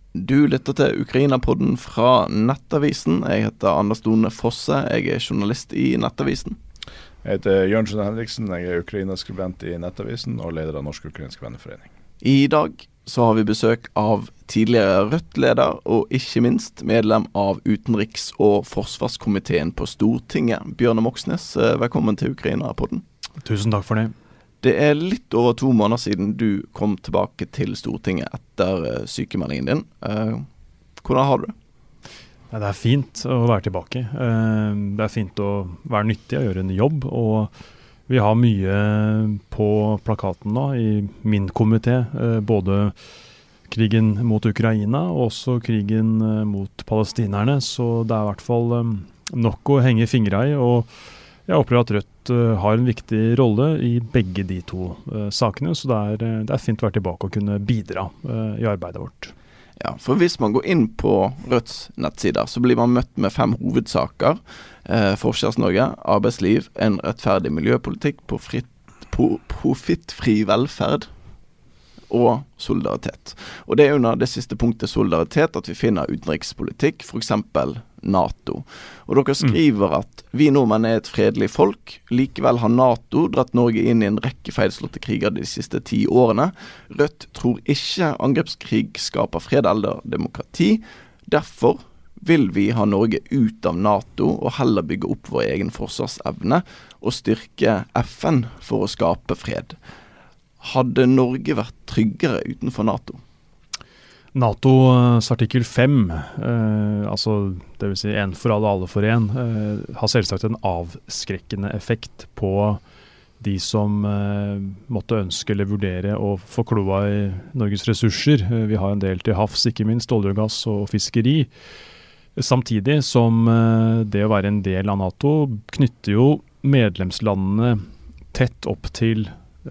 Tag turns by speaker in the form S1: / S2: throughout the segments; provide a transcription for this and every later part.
S1: Du lytter til Ukraina-podden fra Nettavisen. Jeg heter Anders Done Fosse, jeg er journalist i Nettavisen.
S2: Jeg heter Jørgensen Henriksen, jeg er Ukraina-skribent i Nettavisen og leder av Norsk-Ukrainsk Venneforening.
S1: I dag så har vi besøk av tidligere Rødt-leder og ikke minst medlem av utenriks- og forsvarskomiteen på Stortinget, Bjørnar Moxnes. Velkommen til Ukraina-podden.
S3: Tusen takk for det.
S1: Det er litt over 2 måneder siden du kom tilbake til Stortinget etter sykemeldingen din. Hvordan har du det?
S3: Det er fint å være tilbake. Det er fint å være nyttig og gjøre en jobb. Og vi har mye på plakaten nå i min komité. Både krigen mot Ukraina og også krigen mot palestinerne. Så det er i hvert fall nok å henge fingre i. Og jeg opplever at Rødt har en viktig rolle i begge de to sakene, så det er fint å være tilbake og kunne bidra i arbeidet vårt.
S1: Ja, for hvis man går inn på Rødts nettsider, så blir man møtt med 5 hovedsaker. Forskjells-Norge, arbeidsliv, en rettferdig miljøpolitikk, profittfri velferd og solidaritet. Og det er under det siste punktet solidaritet at vi finner utenrikspolitikk, for eksempel NATO. Og dere skriver at vi nordmenn er et fredelig folk, likevel har NATO dratt Norge inn i en rekke feilslåtte kriger de siste 10 årene. Rødt tror ikke angrepskrig skaper fred eller demokrati. Derfor vil vi ha Norge ut av NATO og heller bygge opp vår egen forsvarsevne og styrke FN for å skape fred. Hadde Norge vært tryggere utenfor NATO?
S3: NATOs artikkel 5, altså det vil si en for alle for en, har selvsagt en avskrekkende effekt på de som måtte ønske eller vurdere å få kloa i Norges ressurser. Vi har en del til havs, ikke minst olje og gass og fiskeri. Samtidig som det å være en del av NATO knytter jo medlemslandene tett opp til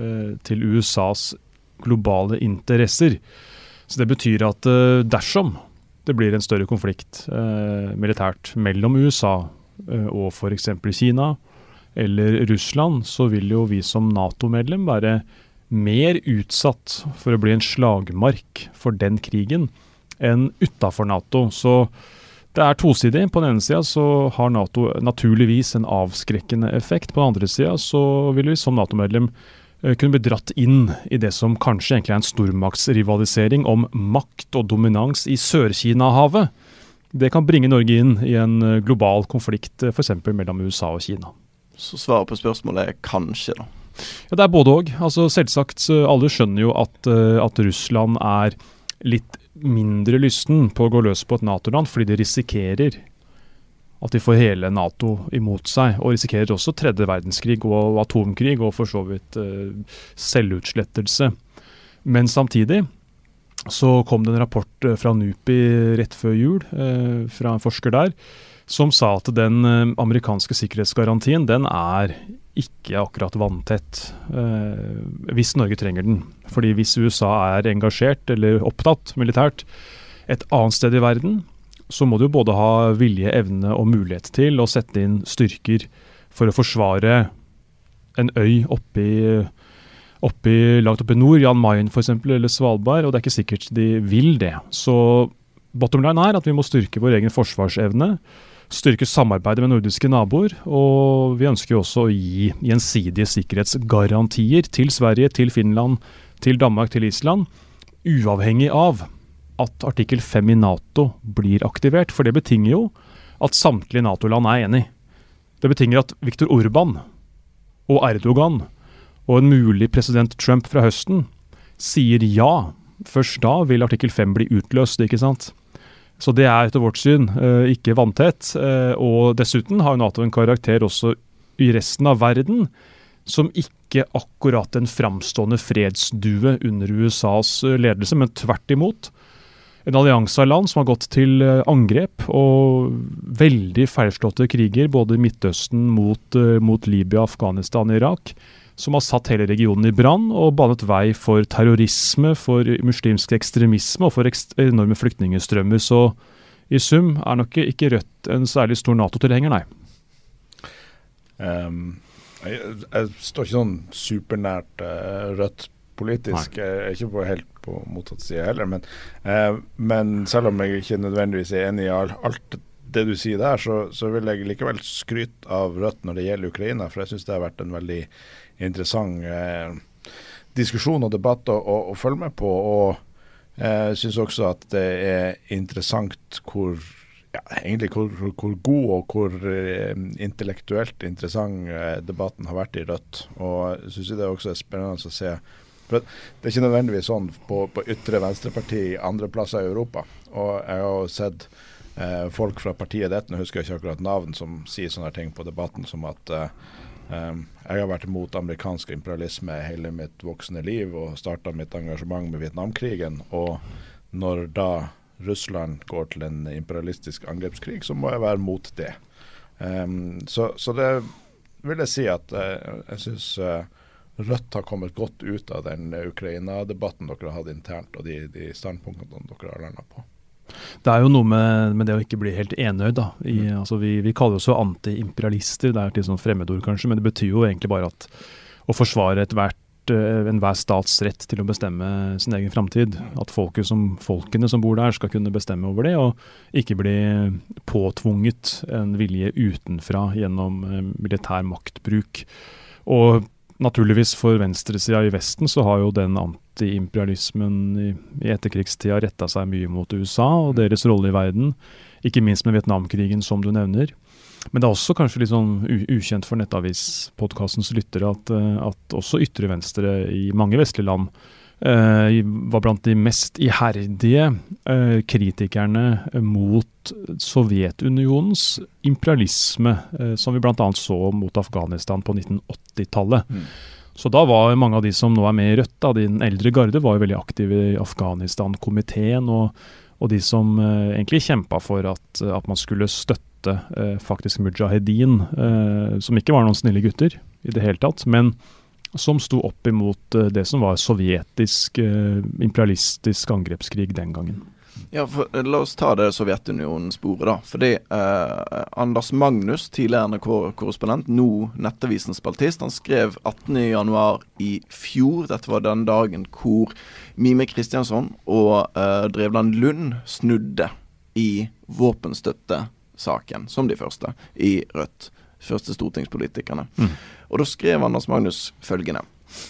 S3: USAs globale interesser. Så det betyr at dersom det blir en større konflikt militært mellom USA og for eksempel Kina eller Russland, så vil jo vi som NATO-medlem være mer utsatt for å bli en slagmark for den krigen enn utenfor NATO. Så det er tosidig. På den ene siden så har NATO naturligvis en avskrekkende effekt. På den andre siden så vil vi som NATO-medlem kunne bli dratt inn i det som kanskje egentlig er en stormaktsrivalisering om makt og dominans i Sør-Kina-havet. Det kan bringe Norge inn i en global konflikt, for eksempel mellom USA og Kina.
S1: Så svaret på spørsmålet er kanskje da?
S3: Ja, det er både og. Altså, selvsagt, alle skjønner jo at Russland er litt mindre lysten på å gå løs på et NATO-land, fordi de risikerer at de får hele NATO imot seg, og risikerer også 3. verdenskrig og atomkrig, og for så vidt selvutslettelse. Men samtidig så kom det en rapport fra NUPI rett før jul, fra en forsker der, som sa at den amerikanske sikkerhetsgarantien, den er ikke akkurat vanntett hvis Norge trenger den. Fordi hvis USA er engasjert eller opptatt militært et annet sted i verden, så må du både ha vilje, evne og mulighet til å sette inn styrker for å forsvare en øy langt oppe i nord, Jan Mayen for eksempel, eller Svalbard, og det er ikke sikkert de vil det. Så bottom line er at vi må styrke vår egen forsvarsevne, styrke samarbeidet med nordiske naboer, og vi ønsker jo også å gi gjensidige sikkerhetsgarantier til Sverige, til Finland, til Danmark, til Island, uavhengig av at artikkel 5 i NATO blir aktivert, for det betinger jo at samtlige NATO-land er enig. Det betinger at Viktor Orbán og Erdogan og en mulig president Trump fra høsten sier ja. Først da vil artikkel 5 bli utløst, ikke sant? Så det er etter vårt syn ikke vanntett, og dessuten har NATO en karakter også i resten av verden som ikke akkurat en framstående fredsdue under USAs ledelse, men tvert imot en allianse av land som har gått til angrep og veldig feilslåtte kriger, både i Midtøsten mot Libya, Afghanistan og Irak, som har satt hele regionen i brann og banet vei for terrorisme, for muslimsk ekstremisme og for enorme flyktningestrømmer. Så i sum er nok ikke Rødt en særlig stor NATO-tilhenger, nei.
S2: Jeg står ikke sånn supernært Rødt politisk. Jeg er ikke helt på motsatt side heller. Men selv om jeg ikke nødvendigvis er enig i alt det du sier der, så vil jeg likevel skryte av Rødt når det gjelder Ukraina, for jeg synes det har vært en veldig interessant diskusjon og debatt å følge med på, og jeg synes også at det er interessant hvor god og hvor intellektuelt interessant debatten har vært i Rødt. Og jeg synes det også er spennende å se. For det er ikke nødvendigvis sånn på ytre venstreparti i andre plasser i Europa. Og jeg har jo sett folk fra partiet ditt, nå husker jeg ikke akkurat navn, som sier sånne ting på debatten som at jeg har vært imot amerikansk imperialisme hele mitt voksne liv og startet mitt engasjement med Vietnamkrigen, og når da Russland går til en imperialistisk angrepskrig, så må jeg være mot det. Så det vil jeg si at jeg synes Rødt har kommet godt ut av den Ukraina-debatten dere har hatt internt, og de standpunktene dere har landet på.
S3: Det er jo noe med det å ikke bli helt enøyd da. Altså vi kaller oss jo anti-imperialister, det er et litt sånn fremmedord kanskje, men det betyr jo egentlig bare at å forsvare enhver stats rett til å bestemme sin egen fremtid, at folkene som bor der skal kunne bestemme over det, og ikke bli påtvunget en vilje utenfra gjennom militær maktbruk. Og naturligvis for venstresida i Vesten så har jo den anti-imperialismen i etterkrigstida rettet seg mye mot USA og deres rolle i verden, ikke minst med Vietnamkrigen som du nevner. Men det er også kanskje litt sånn ukjent for Nettavis-podcastens lyttere at også ytre venstre i mange vestlige land var blant de mest iherdige kritikerne mot Sovjetunionens imperialisme, som vi blant annet så mot Afghanistan på 1980-tallet. Så da var mange av de som nå er med i Rødt, da, den eldre garde, var jo veldig aktive i Afghanistan-komiteen, og de som egentlig kjempet for at man skulle støtte faktisk Mujahedin, som ikke var noen snille gutter i det hele tatt, men som sto opp imot det som var sovjetisk, imperialistisk angrepskrig den gangen.
S1: Ja, la oss ta det Sovjetunionen-sporet da. Fordi Anders Magnus, tidligere NRK-korrespondent, nå Nettavisens spaltist, han skrev 18. januar i fjor, dette var den dagen hvor Mime Kristiansson og Drevland Lund snudde i våpenstøttesaken, som de første, i Rødt. Første stortingspolitikerne. Og da skrev Anders Magnus følgende.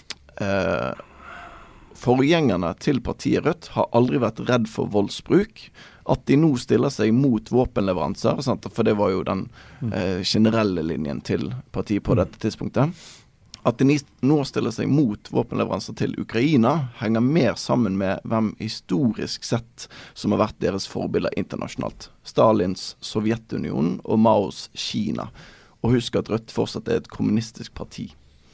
S1: Forgjengerne til partiet Rødt har aldri vært redd for voldsbruk. At de nå stiller seg mot våpenleveranser, sant? For det var jo den generelle linjen til partiet på dette tidspunktet. At de nå stiller seg mot våpenleveranser til Ukraina, henger mer sammen med hvem historisk sett som har vært deres forbilder internasjonalt. Stalins Sovjetunionen og Maos Kina. Og husk at Rødt fortsatt er et kommunistisk parti.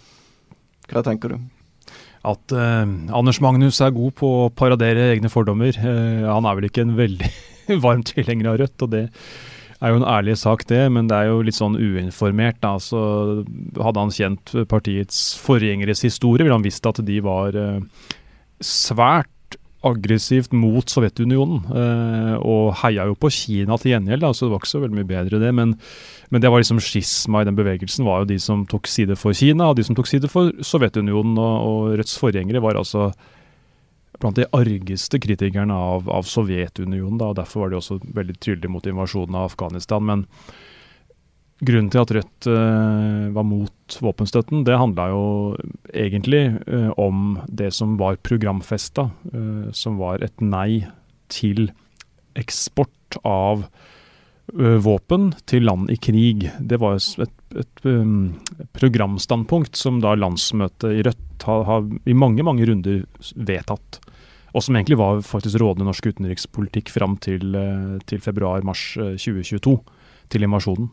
S1: Hva tenker du?
S3: At Anders Magnus er god på å paradere egne fordommer. Han er vel ikke en veldig varm tilhenger av Rødt, og det er jo en ærlig sak det, men det er jo litt sånn uinformert da. Så hadde han kjent partiets forgjengeres historie, ville han visst at de var svært aggressivt mot Sovjetunionen, og heia jo på Kina til gjengjeld, da, så det var ikke så veldig mye bedre det, men det var liksom skisma i den bevegelsen, var jo de som tok side for Kina, og de som tok side for Sovjetunionen, og Rødts forgjengere var altså blant de argeste kritikerne av Sovjetunionen, da, og derfor var de også veldig tydelige mot invasjonen av Afghanistan, men grunnen til at Rødt var mot våpenstøtten, det handlet jo egentlig om det som var programfestet, som var et nei til eksport av våpen til land i krig. Det var et programstandpunkt som da landsmøtet i Rødt har i mange runder vedtatt, og som egentlig var faktisk rådende norsk utenrikspolitikk fram til februar-mars 2022, til invasjonen.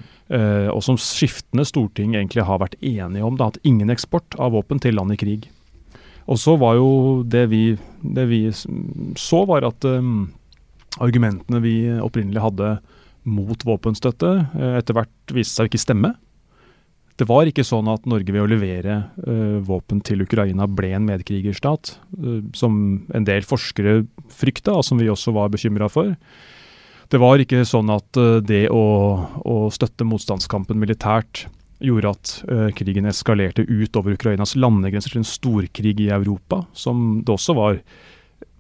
S3: Og som skiftende storting egentlig har vært enige om, da, at ingen eksport av våpen til land i krig. Og så var jo det vi så var at argumentene vi opprinnelig hadde mot våpenstøtte etter hvert viste seg ikke stemme. Det var ikke sånn at Norge ved å levere våpen til Ukraina ble en medkrigerstat, som en del forskere frykta, og som vi også var bekymret for. Det var ikke sånn at det å støtte motstandskampen militært gjorde at krigen eskalerte ut over Ukrainas landegrenser til en storkrig i Europa, som det også var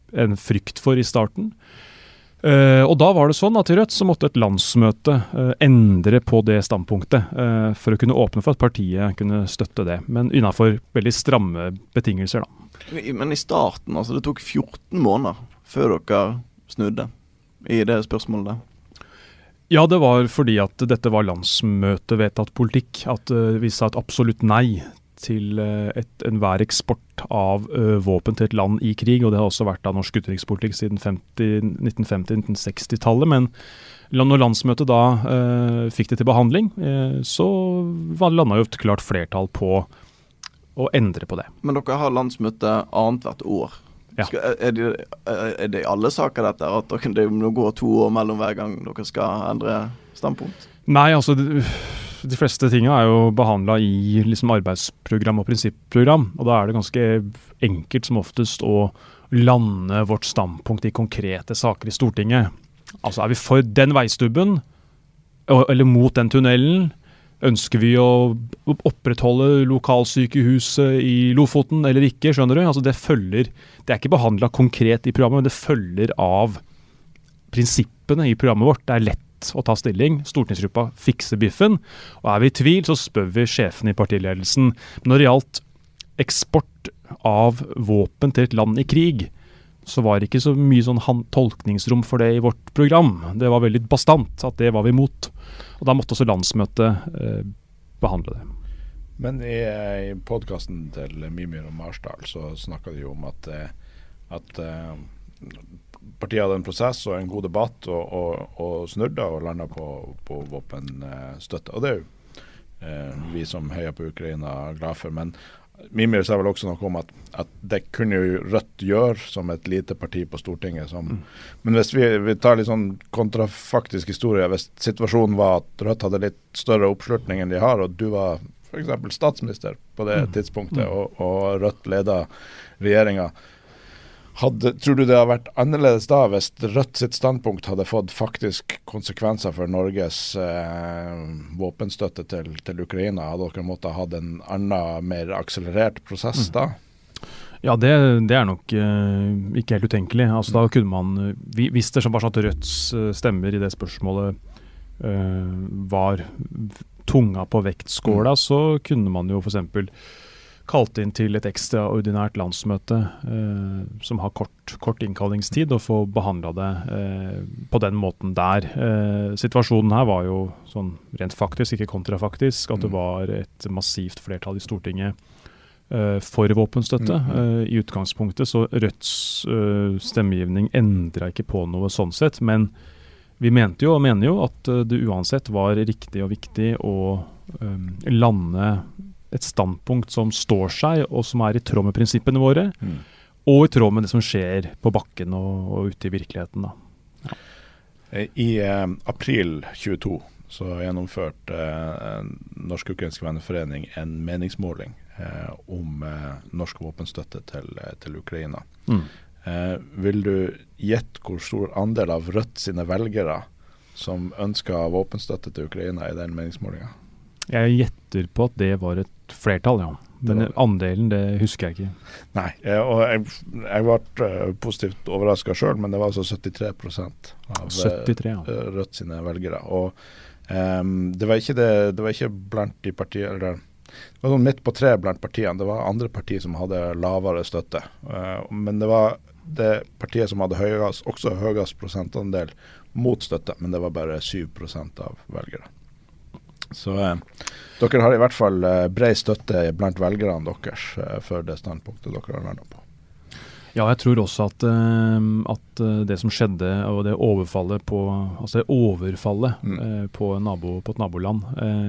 S3: en frykt for i starten. Og da var det sånn at i Rødt så måtte et landsmøte endre på det standpunktet for å kunne åpne for at partiet kunne støtte det, men innenfor veldig stramme betingelser da.
S1: Men i starten, altså det tok 14 måneder før dere snudde i det spørsmålet der?
S3: Ja, det var fordi at dette var landsmøtevedtatt politikk, at vi sa et absolutt nei til enhver eksport av våpen til et land i krig, og det har også vært av norsk utenrikspolitikk siden 1950-1960-tallet, men når landsmøtet da fikk det til behandling, så landet jo et klart flertall på å endre på det.
S1: Men dere har landsmøte annet hvert år.
S3: Ja.
S1: Er det i alle saker dette, at det må gå 2 år mellom hver gang dere skal endre standpunkt?
S3: Nei, altså de fleste tingene er jo behandlet i liksom arbeidsprogram og prinsipprogram, og da er det ganske enkelt som oftest å lande vårt standpunkt i konkrete saker i Stortinget. Altså er vi for den veistubben, eller mot den tunnelen? Ønsker vi å opprettholde lokalsykehuset i Lofoten eller ikke, skjønner du? Altså det er ikke behandlet konkret i programmet, men det følger av prinsippene i programmet vårt. Det er lett å ta stilling. Stortingsgruppa fikser biffen, og er vi i tvil, så spør vi sjefen i partiledelsen. Men når det gjaldt eksport av våpen til et land i krig, så var det ikke så mye sånn tolkningsrom for det i vårt program. Det var veldig bastant at det var vi imot. Og da måtte også landsmøtet behandle det.
S2: Men i podcasten til Mimir og Marsdal så snakket de jo om at partiet hadde en prosess og en god debatt og snurda og landet på våpenstøtte. Og det er jo vi som heier på Ukraina glad for. Men Mimir sa vel også noe om at det kunne jo Rødt gjøre som et lite parti på Stortinget. Men hvis vi tar litt sånn kontrafaktisk historie, hvis situasjonen var at Rødt hadde litt større oppslutning enn de har, og du var for eksempel statsminister på det tidspunktet, og Rødt ledet regjeringen, tror du det har vært annerledes da hvis Rødt sitt standpunkt hadde fått faktisk konsekvenser for Norges våpenstøtte til Ukraina? Hadde dere måttet ha en annen, mer akselerert prosess da?
S3: Ja, det er nok ikke helt utenkelig. Altså, da kunne man, hvis det bare sånn at Rødts stemmer i det spørsmålet var tunga på vektskåla, så kunne man jo for eksempel kalt inn til et ekstraordinært landsmøte som har kort innkallingstid, og få behandlet det på den måten der. Situasjonen her var jo sånn rent faktisk, ikke kontrafaktisk, at det var et massivt flertall i Stortinget for våpenstøtte i utgangspunktet, så Rødts stemmegivning endret ikke på noe sånn sett, men vi mente jo og mener jo at det uansett var riktig og viktig å lande et standpunkt som står seg, og som er i tråd med prinsippene våre, og i tråd med det som skjer på bakken og ute i virkeligheten. Da. Ja.
S2: I april 22 så gjennomførte Norsk-Ukrainsk Venneforening en meningsmåling om norsk våpenstøtte til Ukraina. Vil du gjette hvor stor andel av Rødt sine velgere som ønsker våpenstøtte til Ukraina i den meningsmålingen?
S3: Jeg gjetter på at det var et flertall, ja. Men andelen, det husker jeg ikke.
S2: Nei, og jeg ble positivt overrasket selv, men det var altså 73% av
S3: 73, ja.
S2: Rødt sine velgere. Og det var ikke blant de partiene, eller det var sånn midt på tre blant partiene. Det var andre partier som hadde lavere støtte. Men det var det partiet som hadde også høyest prosentandel mot støtte, men det var bare 7% av velgere. Så dere har i hvert fall bred støtte blant velgerne deres for det standpunktet dere har landet på.
S3: Ja, jeg tror også at det som skjedde, og det overfallet på et naboland,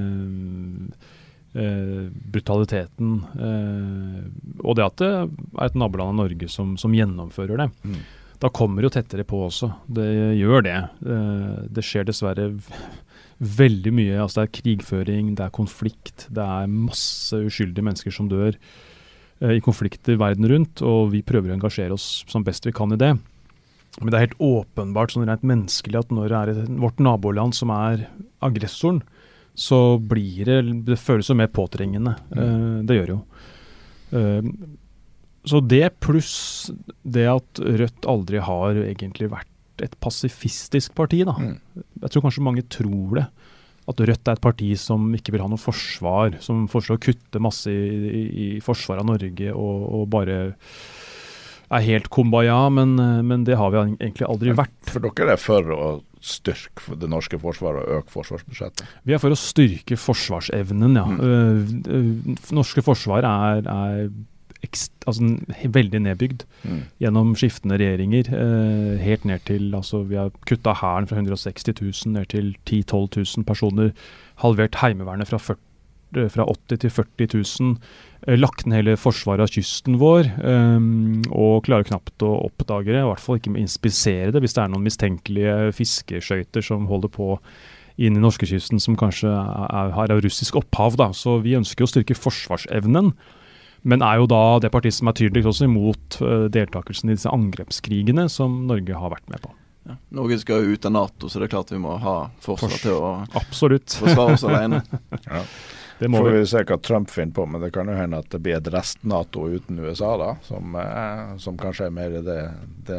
S3: brutaliteten, og det at det er et naboland av Norge som gjennomfører det, da kommer jo tettere på også. Det gjør det. Det skjer dessverre veldig mye. Altså det er krigføring, det er konflikt, det er masse uskyldige mennesker som dør i konflikter verden rundt, og vi prøver å engasjere oss som best vi kan i det. Men det er helt åpenbart sånn rent menneskelig at når det er vårt naboland som er aggressoren, så blir det føles jo mer påtrengende. Det gjør jo. Så det pluss det at Rødt aldri har egentlig vært et pasifistisk parti da. Jeg tror kanskje mange tror det. At Rødt et parti som ikke vil ha noe forsvar, som foreslår å kutte masse i forsvaret av Norge og bare helt kumbaya, men det har vi egentlig aldri vært.
S2: For dere for å styrke det norske forsvaret og øke forsvarsbudsjettet?
S3: Vi for å styrke forsvarsevnen, ja. Norske forsvar er veldig nedbygd gjennom skiftende regjeringer, helt ned til, vi har kuttet hæren fra 160 000 ned til 10-12 000 personer, halvert heimevernet fra 80 til 40 000, lagt ned hele forsvaret av kysten vår, og klarer knapt å oppdage det, i hvert fall ikke inspisere det, hvis det noen mistenkelige fiskeskøyter som holder på inn i norskekysten, som kanskje har av russisk opphav da. Så vi ønsker å styrke forsvarsevnen, men jo da det partiet som tydeligst også imot deltakelsen i disse angrepskrigene som Norge har vært med på.
S1: Ja. Norge skal jo ut av NATO, så det klart vi må ha forsvar til å
S3: Absolutt.
S1: forsvare oss alene.
S2: Ja.
S3: Det må
S2: får vi se hva Trump finner på, men det kan jo hende at det blir et rest-NATO uten USA da, som kanskje mer det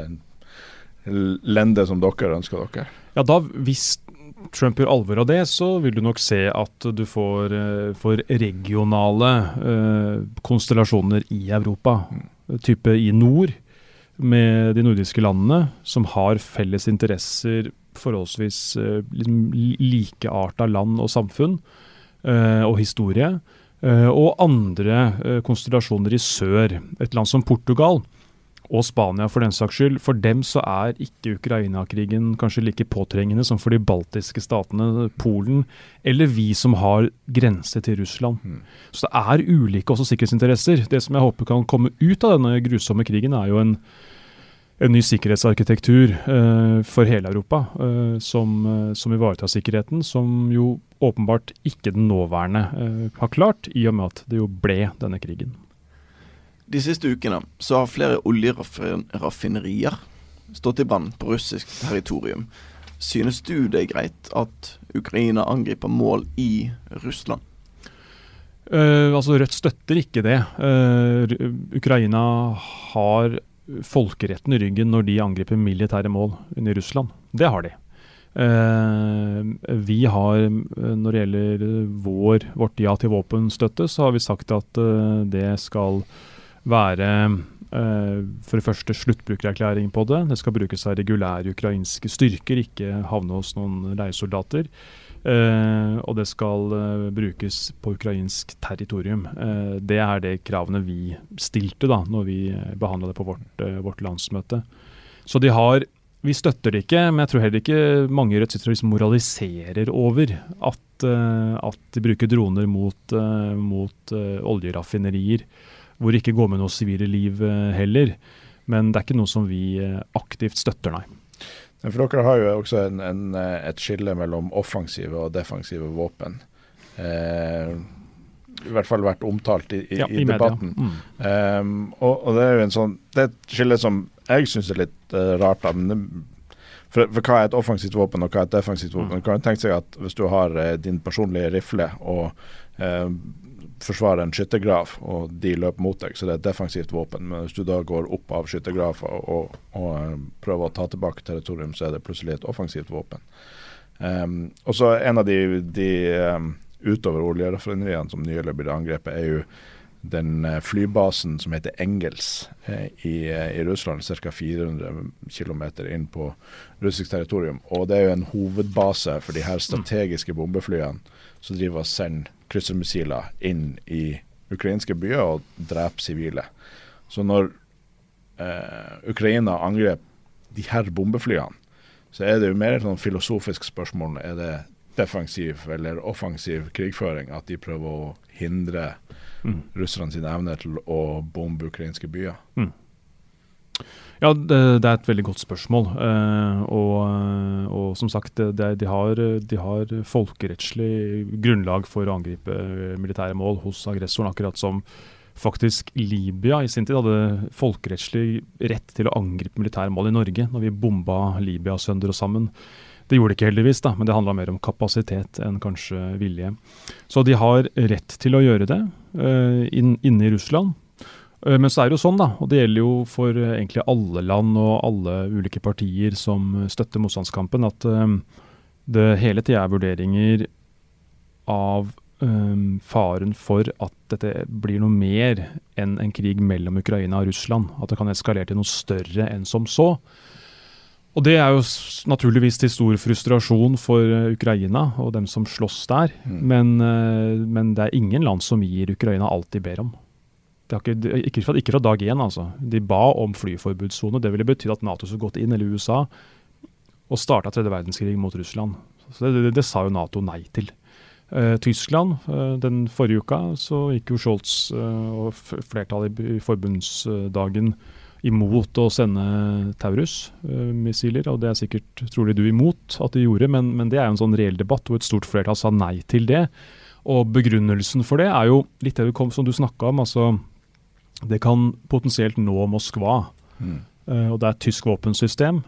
S2: lendet som dere ønsker dere.
S3: Ja, da hvis Trump gjør alvor av det, så vil du nok se at du får regionale konstellasjoner i Europa, type i nord, med de nordiske landene, som har felles interesser, forholdsvis likeartet land og samfunn, og historie, og andre konstellasjoner i sør. Et land som Portugal og Spania for den saks skyld, for dem så ikke Ukraina-krigen kanskje like påtrengende som for de baltiske statene, Polen, eller vi som har grense til Russland. Så det ulike også sikkerhetsinteresser. Det som jeg håper kan komme ut av denne grusomme krigen jo en ny sikkerhetsarkitektur for hele Europa, som ivaretar sikkerheten, som jo åpenbart ikke den nåværende har klart, i og med at det jo ble denne krigen.
S1: De siste ukene så har flere oljeraffinerier stått i brann på russisk territorium. Synes du det greit at Ukraina angriper mål i Russland?
S3: Rødt støtter ikke det. Ukraina har folkeretten i ryggen når de angriper militære mål under Russland. Det har de. Vi har, når det gjelder vårt ja til våpenstøtte, så har vi sagt at det skal være for det første sluttbrukererklæring på det. Det skal brukes av regulære ukrainske styrker, ikke havne hos noen leiesoldater. Og det skal brukes på ukrainsk territorium. Det det kravene vi stilte da, når vi behandlet det på vårt landsmøte. Så vi støtter det ikke, men jeg tror heller ikke mange i Rødt sitter og moraliserer over at de bruker droner mot oljeraffinerier, hvor det ikke går med noe sivile liv heller. Men det ikke noe som vi aktivt støtter, nei.
S2: For dere har jo også et skille mellom offensive og defensive våpen. I hvert fall vært omtalt i debatten. Og det jo det et skille som jeg synes litt rart av. For hva et offensivt våpen og hva et defensivt våpen? Du kan tenke seg at hvis du har din personlige rifle og forsvare en skyttergrav, og de løper mot deg, så det et defensivt våpen. Men hvis du da går opp av skyttergraven og prøver å ta tilbake territorium, så det plutselig et offensivt våpen. Og så en av de utover oljeraffineriene som nylig blir angrepet, jo den flybasen som heter Engels i Russland, ca. 400 kilometer inn på russisk territorium. Og det jo en hovedbase for de her strategiske bombeflyene som driver og sender kryssermissiler inn i ukrainske byer og dreper sivile. Så når Ukraina angrep de her bombeflyene, så det jo mer et sånn filosofisk spørsmål, det defensiv eller offensiv krigføring, at de prøver å hindre russerne sine evner til å bombe ukrainske byer?
S3: Ja, det et veldig godt spørsmål. Og som sagt, de har folkerettslig grunnlag for å angripe militære mål hos aggressoren, akkurat som faktisk Libya i sin tid hadde folkerettslig rett til å angripe militære mål i Norge, når vi bomba Libya sønder og sammen. Det gjorde det ikke heldigvis, da, men det handlet mer om kapasitet enn kanskje vilje. Så de har rett til å gjøre det inne i Russland. Men så det jo sånn da, og det gjelder jo for egentlig alle land og alle ulike partier som støtter motstandskampen, at det hele tiden vurderinger av faren for at dette blir noe mer enn en krig mellom Ukraina og Russland, at det kan eskalere til noe større enn som så. Og det jo naturligvis til stor frustrasjon for Ukraina og dem som slåss der, men det ingen land som gir Ukraina alt de ber om. Ikke fra dag 1, altså. De ba om flyforbudszone. Det ville betyde at NATO skulle gått inn, eller USA, og startet tredje verdenskrig mot Russland. Så det sa jo NATO nei til. Tyskland, den forrige uka, så gikk jo Scholz og flertallet i forbundsdagen imot å sende Taurus-missiler, og det sikkert trolig du imot at de gjorde, men det jo en sånn reell debatt, hvor et stort flertall sa nei til det. Og begrunnelsen for det jo litt det som du snakket om, altså det kan potensielt nå Moskva, og det et tysk våpensystem,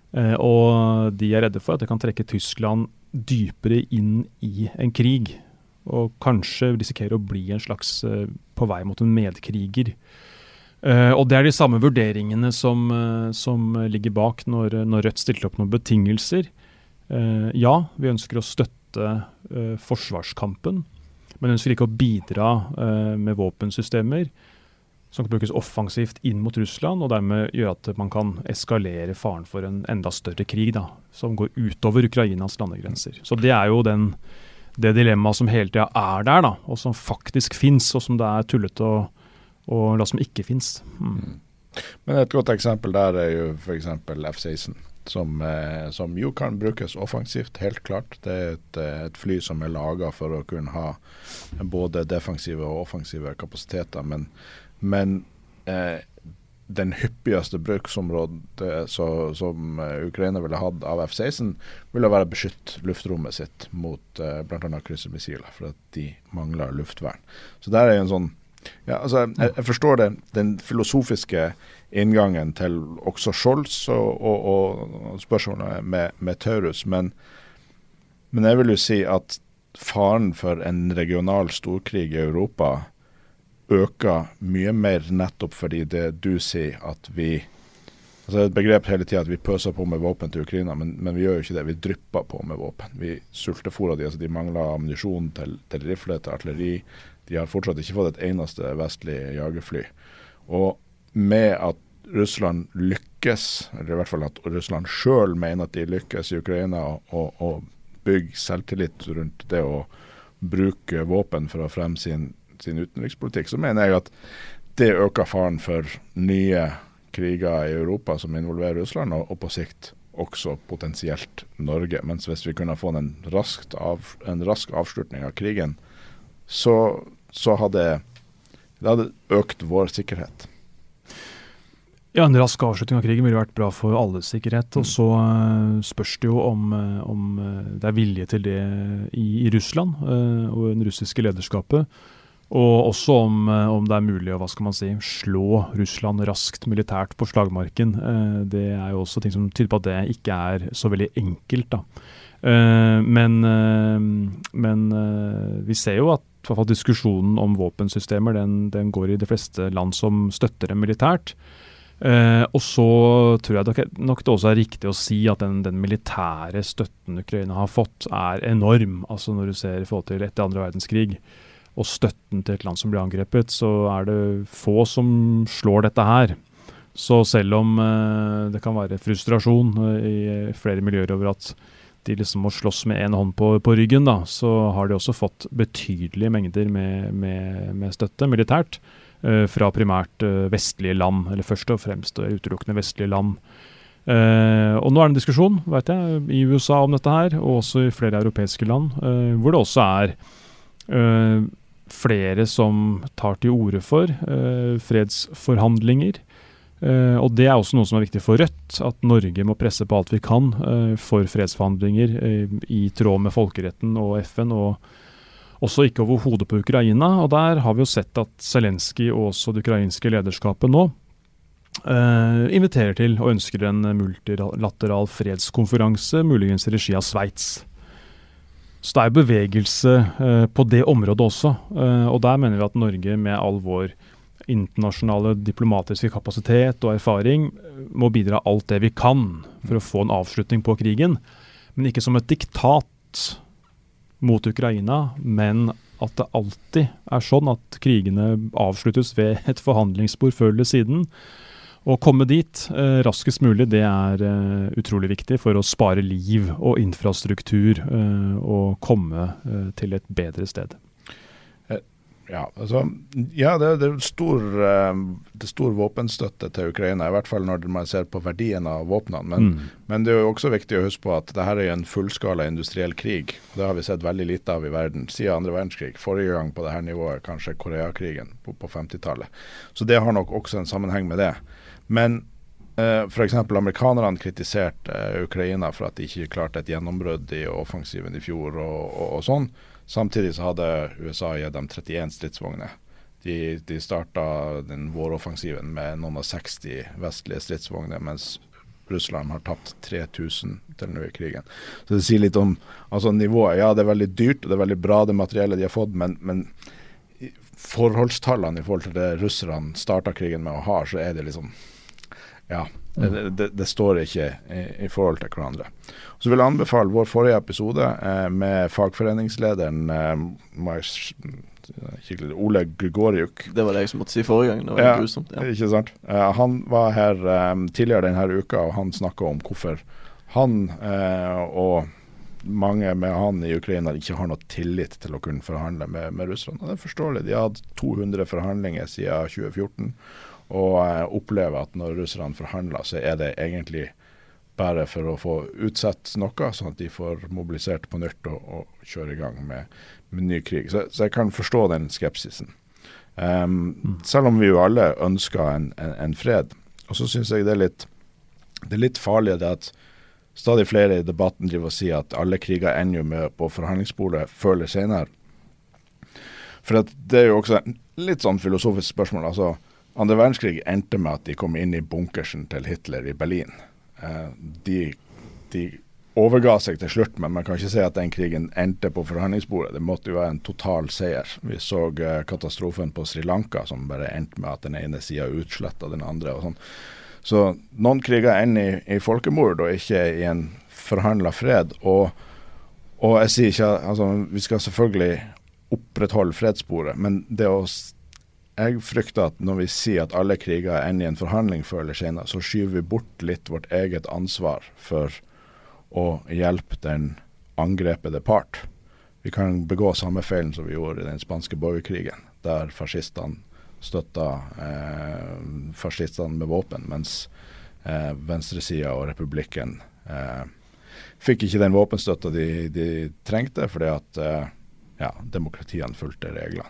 S3: og de redde for at det kan trekke Tyskland dypere inn i en krig, og kanskje risikere å bli en slags på vei mot en medkriger. Og det de samme vurderingene som ligger bak når Rødt stilte opp noen betingelser. Ja, vi ønsker å støtte forsvarskampen, men ønsker ikke å bidra med våpensystemer som kan brukes offensivt inn mot Russland, og dermed gjøre at man kan eskalere faren for en enda større krig da, som går utover Ukrainas landegrenser. Så det jo det dilemmaet som hele tiden der da, og som faktisk finnes, og som det tullete og som ikke finnes.
S2: Men et godt eksempel der jo for eksempel F-16, som jo kan brukes offensivt, helt klart. Det et fly som laget for å kunne ha både defensive og offensive kapasiteter, men den hyppigste bruksområdet som Ukraina ville hatt av F-16 ville være beskytt luftrommet sitt mot blant annet kryssermissiler, for at de mangler luftvern. Så der jo en sånn ja, altså, jeg forstår den filosofiske inngangen til også Scholz og spørsmålet med Taurus, men jeg vil jo si at faren for en regional storkrig i Europa øker mye mer nettopp fordi det du sier at vi altså et begrep hele tiden at vi pøser på med våpen til Ukraina, men vi gjør jo ikke det, vi drypper på med våpen. Vi sultefôrer de, altså de mangler ammunisjon til rifle, til artilleri. De har fortsatt ikke fått et eneste vestlig jagerfly. Og med at Russland lykkes, eller i hvert fall at Russland selv mener at de lykkes i Ukraina og bygge selvtillit rundt det å bruke våpen for å fremme sin utenrikspolitikk, så mener jeg at det øker faren for nye kriger i Europa som involverer Russland, og på sikt også potensielt Norge. Mens hvis vi kunne få en rask avslutning av krigen, så hadde det økt vår sikkerhet.
S3: Ja, en rask avslutning av krigen ville vært bra for alles sikkerhet, og så spørs det jo om det vilje til det i Russland og det russiske lederskapet, og også om det mulig å, hva skal man si, slå Russland raskt militært på slagmarken. Det jo også ting som tyder på at det ikke så veldig enkelt da. Men vi ser jo at i hvert fall diskusjonen om våpensystemer, den går i de fleste land som støtter dem militært. Og så tror jeg nok det også riktig å si at den militære støtten Ukraina har fått enorm. Altså når du ser i forhold til etter andre verdenskrig, og støtten til et land som blir angrepet, så det få som slår dette her. Så selv om det kan være frustrasjon i flere miljøer over at de liksom må slåss med en hånd på ryggen, da, så har de også fått betydelige mengder med støtte militært fra primært vestlige land, eller først og fremst utelukkende vestlige land. Og nå det en diskusjon, vet jeg, i USA om dette her, og også i flere europeiske land, hvor det også flere som tar til orde for fredsforhandlinger. Og det også noe som viktig for Rødt, at Norge må presse på alt vi kan for fredsforhandlinger i tråd med folkeretten og FN, og også ikke over hodet på Ukraina. Og der har vi jo sett at Zelensky og også det ukrainske lederskapet nå inviterer til og ønsker en multilateral fredskonferanse, muligens i regi av Sveits. Så det bevegelse på det området også, og der mener vi at Norge med all vår internasjonale diplomatiske kapasitet og erfaring må bidra alt det vi kan for å få en avslutning på krigen, men ikke som et diktat mot Ukraina, men at det alltid sånn at krigene avsluttes ved et forhandlingsbord før eller siden. Å komme dit raskest mulig, det utrolig viktig for å spare liv og infrastruktur og komme til et bedre sted.
S2: Ja, det er stor våpenstøtte til Ukraina, i hvert fall når man ser på verdien av våpnene. Men det er jo også viktig å huske på at dette en fullskala industriell krig. Det har vi sett veldig lite av i verden siden andre verdenskrig. Forrige gang på dette nivået, kanskje Koreakrigen på 50-tallet. Så det har nok også en sammenheng med det. Men for eksempel amerikanerne kritiserte Ukraina for at de ikke klarte et gjennombrudd i offensiven i fjor og sånn. Samtidig så hadde USA gitt dem 31 stridsvogner. De startet den våroffensiven med noen av 60 vestlige stridsvogner, mens Russland har tapt 3000 til nå i krigen. Så det sier litt om nivået. Ja, det er veldig dyrt, og det er veldig bra det materiellet de har fått, men forholdstallene i forhold til det russerne startet krigen med å ha, så er det liksom, det står ikke i forhold til hverandre. Så vil jeg anbefale vår forrige episode med fagforeningslederen Ole Grigorjuk.
S1: Det var det jeg som måtte si forrige gang, det var grusomt. Ja,
S2: ikke sant? Han var her tidligere denne uka, og han snakket om hvorfor han og mange med han i Ukraina ikke har noe tillit til å kunne forhandle med Russland. Og det er forståelig. De har hatt 200 forhandlinger siden 2014, og opplever at når russerne forhandler, så er det egentlig bare for å få utsett noe, sånn at de får mobilisert på nytt og kjøre i gang med ny krig. Så jeg kan forstå den skepsisen. Selv om vi jo alle ønsker en fred. Og så synes jeg det er litt farlig det at stadig flere i debatten driver og sier at alle kriger ender jo med på forhandlingsbordet før eller senere. For det er jo også litt sånn filosofisk spørsmål. Altså, andre verdenskrig endte med at de kom inn i bunkersen til Hitler i Berlin. De overga seg til slutt, men man kan ikke si at den krigen endte på forhandlingsbordet. Det måtte jo være en total seier. Vi så katastrofen på Sri Lanka som bare endte med at den ene siden utslettet den andre og sånn. Så noen kriger ender i folkemord og ikke i en forhandlet fred. Og jeg sier ikke, vi skal selvfølgelig opprettholde fredssporet, men jeg frykter at når vi sier at alle kriger ender i en forhandling før eller senere, så skyver vi bort litt vårt eget ansvar for å hjelpe den angrepede part. Vi kan begå samme feilen som vi gjorde i den spanske borgerkrigen, der fascistene støttet fascistene med våpen, mens venstresiden og republikken fikk ikke den våpenstøtta de trengte, fordi at demokratiene fulgte reglene.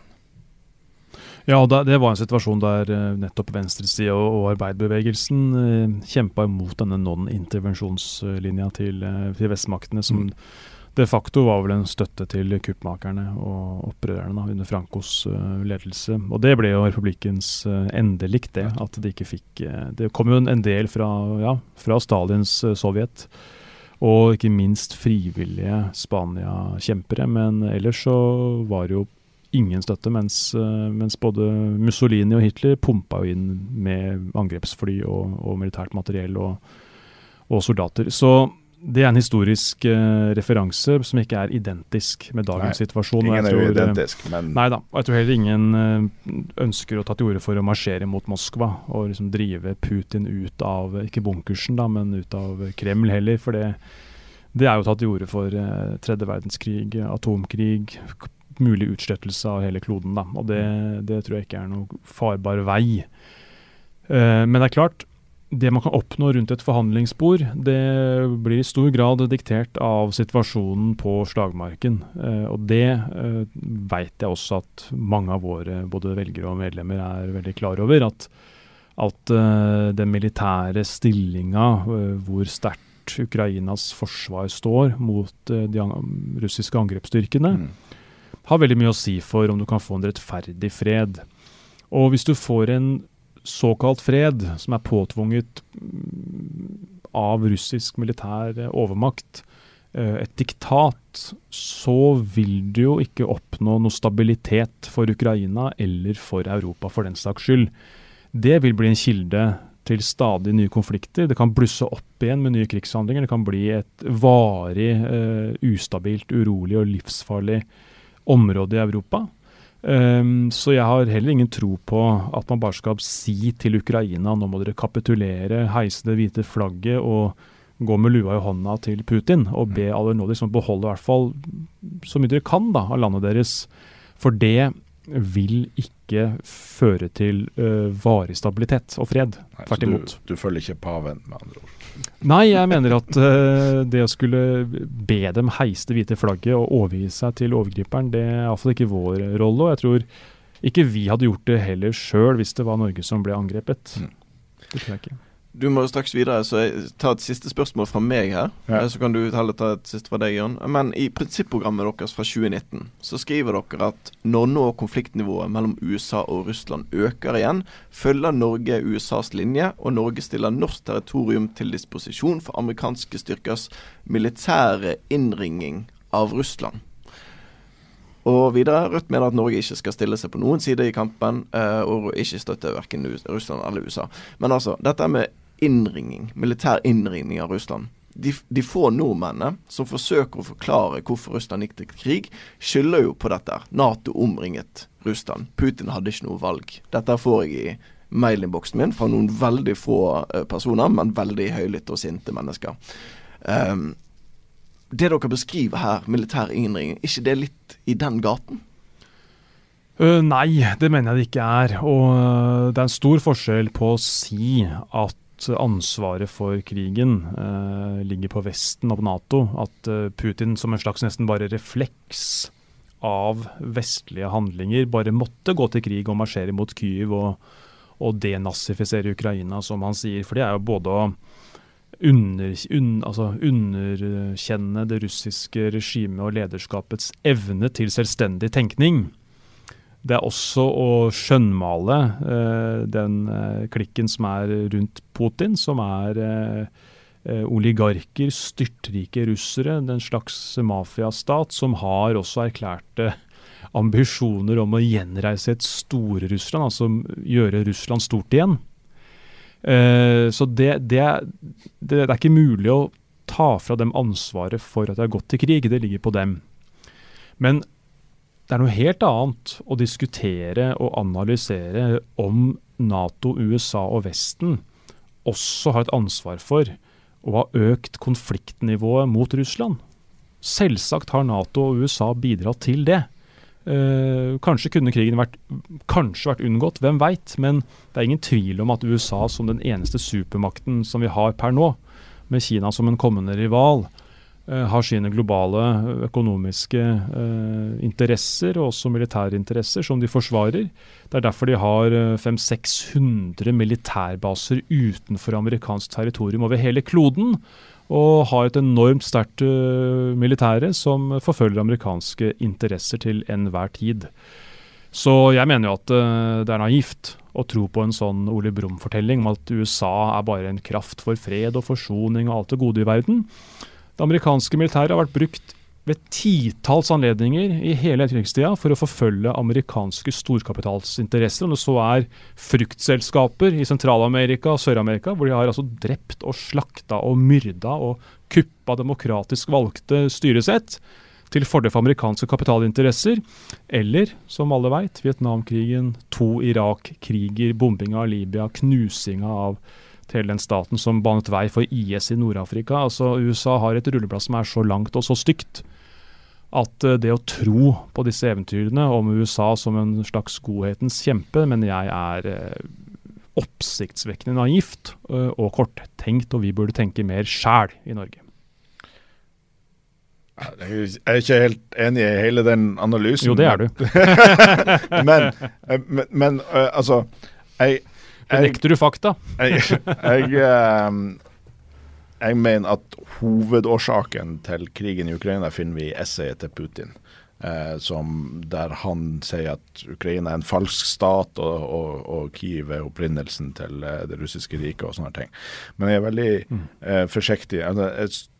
S3: Ja, det var en situasjon der nettopp venstresiden og arbeiderbevegelsen kjempet imot denne non-intervensjonslinja til vestmaktene, som de facto var vel en støtte til kuppmakerne og opprørerne under Francos ledelse. Og det ble jo republikkens endelikt, det, at de ikke fikk. Det kom jo en del fra Stalins Sovjet, og ikke minst frivillige Spania-kjempere, men ellers så var det jo ingen støtte, mens både Mussolini og Hitler pumpet jo inn med angrepsfly og militært materiell og soldater. Så det er en historisk referanse som ikke er identisk med dagens situasjon.
S2: Ingen er jo identisk, men...
S3: Neida, og jeg tror heller ingen ønsker å ta til orde for å marsjere mot Moskva og liksom drive Putin ut av, ikke bunkersen da, men ut av Kreml heller, for det er jo tatt til orde for tredje verdenskrig, atomkrig, mulig utslettelse av hele kloden da, og det tror jeg ikke er noe farbar vei. Men det er klart, det man kan oppnå rundt et forhandlingsbord, det blir i stor grad diktert av situasjonen på slagmarken, og det vet jeg også at mange av våre både velgere og medlemmer er veldig klar over, at den militære stillinga, hvor sterkt Ukrainas forsvar står mot de russiske angrepsstyrkene, har veldig mye å si for om du kan få en rettferdig fred. Og hvis du får en såkalt fred som er påtvunget av russisk militær overmakt, et diktat, så vil du jo ikke oppnå noe stabilitet for Ukraina eller for Europa for den saks skyld. Det vil bli en kilde til stadig nye konflikter. Det kan blusse opp igjen med nye krigshandlinger. Det kan bli et varig, ustabilt, urolig og livsfarlig område i Europa. Så jeg har heller ingen tro på at man bare skal si til Ukraina nå må dere kapitulere, heise det hvite flagget og gå med lua i hånda til Putin og be aller nådig som beholder i hvert fall så mye dere kan da, av landet deres. For det vil ikke føre til varig stabilitet og fred. Tvert imot.
S2: Du følger ikke paven med andre ord?
S3: Nei, jeg mener at det å skulle be dem heise det hvite flagget og overgi seg til overgriperen, det er i hvert fall ikke vår rolle, og jeg tror ikke vi hadde gjort det heller selv hvis det var Norge som ble angrepet. Det tror jeg ikke.
S1: Du må jo straks videre, så jeg tar et siste spørsmål fra meg her. Ja. Så kan du heller ta et siste fra deg, Jørn. Men i prinsipprogrammet deres fra 2019, så skriver dere at når nå konfliktnivået mellom USA og Russland øker igjen, følger Norge USAs linje, og Norge stiller norsk territorium til disposisjon for amerikanske styrkers militære innringing av Russland. Og videre, Rødt mener at Norge ikke skal stille seg på noen side i kampen, og ikke støtte hverken Russland eller USA. Men altså, dette med innringing, militær innringning av Russland. De få nordmennene som forsøker å forklare hvorfor Russland gikk til krig, skylder jo på dette. NATO omringet Russland. Putin hadde ikke noe valg. Dette får jeg i mailinnboksen min fra noen veldig få personer, men veldig høylytte og sinte mennesker. Det dere beskriver her, militær innringning, ikke det litt i den gaten?
S3: Nei, det mener jeg det ikke er. Og det er en stor forskjell på å si at ansvaret for krigen ligger på Vesten og på NATO. At Putin som en slags nesten bare refleks av vestlige handlinger bare måtte gå til krig og marsjere mot Kyiv og denazifisere Ukraina, som han sier. For det er jo både å underkjenne det russiske regimet og lederskapets evne til selvstendig tenkning. Det er også å skjønnmale den klikken som er rundt Putin, som er oligarker, styrtrike russere, den slags mafiastat som har også erklærte ambisjoner om å gjenreise et store Russland, altså gjøre Russland stort igjen. Så det er ikke mulig å ta fra dem ansvaret for at det har gått til krig. Det ligger på dem. Men det er noe helt annet å diskutere og analysere om NATO, USA og Vesten også har et ansvar for å ha økt konfliktnivået mot Russland. Selvsagt har NATO og USA bidratt til det. Kanskje kunne krigen vært unngått, hvem vet, men det er ingen tvil om at USA som den eneste supermakten som vi har per nå, med Kina som en kommende rival, har sine globale økonomiske interesser og også militære interesser som de forsvarer. Det er derfor de har 500-600 militærbaser utenfor amerikansk territorium over hele kloden, og har et enormt sterkt militære som forfølger amerikanske interesser til enhver tid. Så jeg mener jo at det er naivt å tro på en sånn Ole Brumm-fortelling om at USA er bare en kraft for fred og forsoning og alt det gode i verden. Det amerikanske militæret har vært brukt ved titalls anledninger i hele etterkrigstida for å forfølge amerikanske storkapitalsinteresser, om det så er fruktselskaper i Sentral-Amerika og Sør-Amerika, hvor de har altså drept og slakta og myrda og kuppa demokratisk valgte styresett til fordel for amerikanske kapitalinteresser, eller, som alle vet, Vietnamkrigen, 2 Irak-kriger, bombinga av Libya, knusinga av til den staten som banet vei for IS i Nord-Afrika. Altså USA har et rulleblad som er så langt og så stygt at det å tro på disse eventyrene om USA som en slags godhetens kjempe, mener jeg er oppsiktsvekkende naivt og korttenkt, og vi burde tenke mer selv i Norge.
S2: Jeg er ikke helt enig i hele den analysen.
S3: Jo, det er du.
S2: men altså
S3: Benekter du fakta?
S2: Jeg mener at hovedårsaken til krigen i Ukraina finner vi i essayet til Putin, der han sier at Ukraina er en falsk stat, og Kyiv er opprinnelsen til det russiske riket og sånne ting. Men jeg er veldig forsiktig.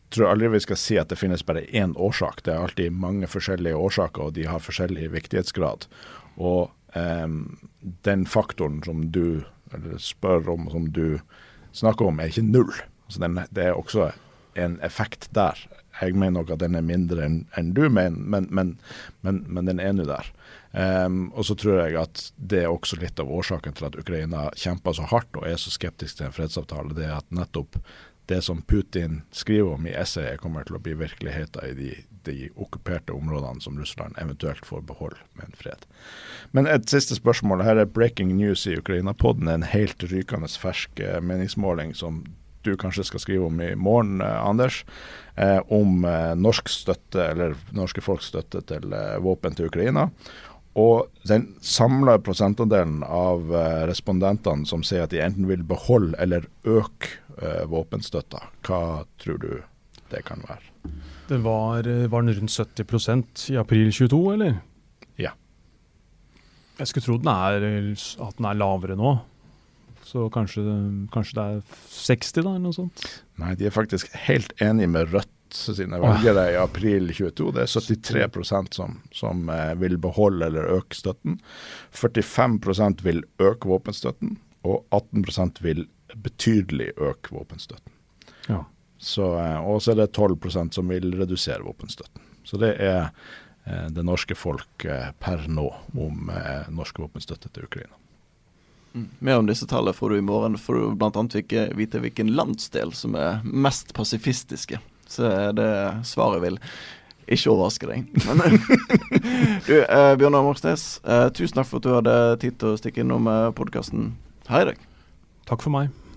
S2: tror aldri vi skal si at det finnes bare én årsak. Det alltid mange forskjellige årsaker, og de har forskjellig viktighetsgrad. Og den faktoren som du spør om, som du snakker om, ikke null. Altså det også en effekt der. Jeg mener nok at den mindre enn du mener, men den nå der. Og så tror jeg at det også litt av årsaken til at Ukraina kjemper så hardt og så skeptisk til en fredsavtale, det at nettopp det som Putin skriver om i essayet kommer til å bli virkeligheten i de okkuperte områdene som Russland eventuelt får beholde med en fred. Men et siste spørsmål. Her breaking news i Ukraina-podden, en helt rykende fersk meningsmåling som du kanskje skal skrive om i morgen, Anders, om norsk støtte, eller norske folks støtte til våpen til Ukraina. Og den samlede prosentandelen av respondentene som sier at de enten vil beholde eller øke våpenstøtta, hva tror du det kan være?
S3: Det var den rundt 70% i april 22, eller?
S2: Ja.
S3: Jeg skulle tro at den lavere nå. Så kanskje det 60 da, eller noe sånt?
S2: Nei, de faktisk helt enige med Rødt sine velgere i april 22. Det 73% som vil beholde eller øke støtten. 45% vil øke våpenstøtten, og 18% vil betydelig øke våpenstøtten.
S3: Ja.
S2: Og så det 12% som vil redusere våpenstøtten. Så det det norske folk per nå om norsk våpenstøtte til Ukraina.
S1: Mer om disse tallene får du i morgen, får du blant annet vite hvilken landsdel som mest pasifistiske. Så det svaret vil ikke overraske deg. Men, du, Bjørnar Moxnes, tusen takk for at du hadde tid til å stikke innom podcasten. Hei deg.
S3: Takk for meg.